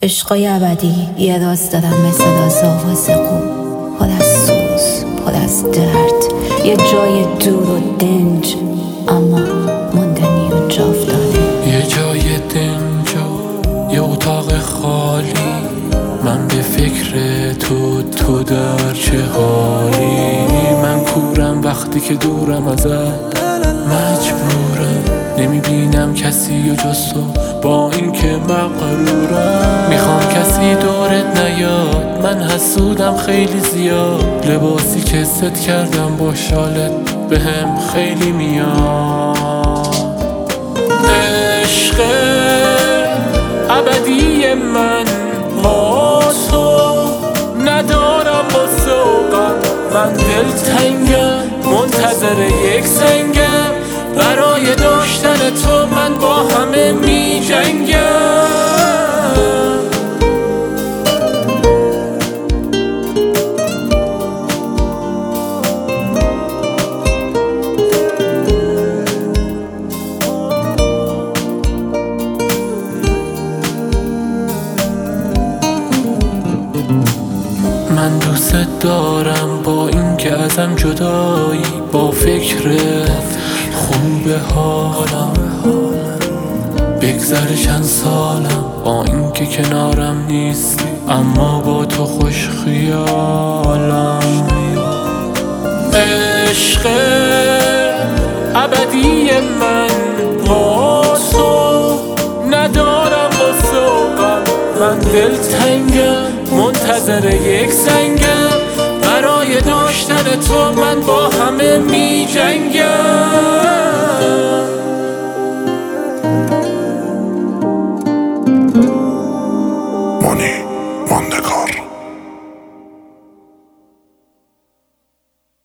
عشقای ابدی یه راز دارم مثل راز آواز قوم، پر از سوز، پر از درد، یه جای دور و دنج اما موندنی و جاودانه. یه جای دنج و یه اتاق خالی، من به فکر تو در چه حالی. من کورم وقتی که دورم ازت، مجبورم نمیبینم کسی و جز تو، با این که مغرورم. میخوام کسی دورت نیاد، من حسودم خیلی زیاد. لباسی که ست کردم با شالت بهم خیلی میاد. عشق ابدی من با تو ندارم با سوقم، من دلتنگم منتظر یک سنگم، برای داشتن تو من با همه می جنگم. من دوست دارم با این که ازم جدایی، با فکرت خوب حالم بگذره چند سالم، با این که کنارم نیستی اما با تو خوش خیالم. عشق ابدی من با تو ندارم با سوقم، من دلتنگم منتظر یک سنگم، برای داشتن تو من با همه می جنگم. مانی ماندگار.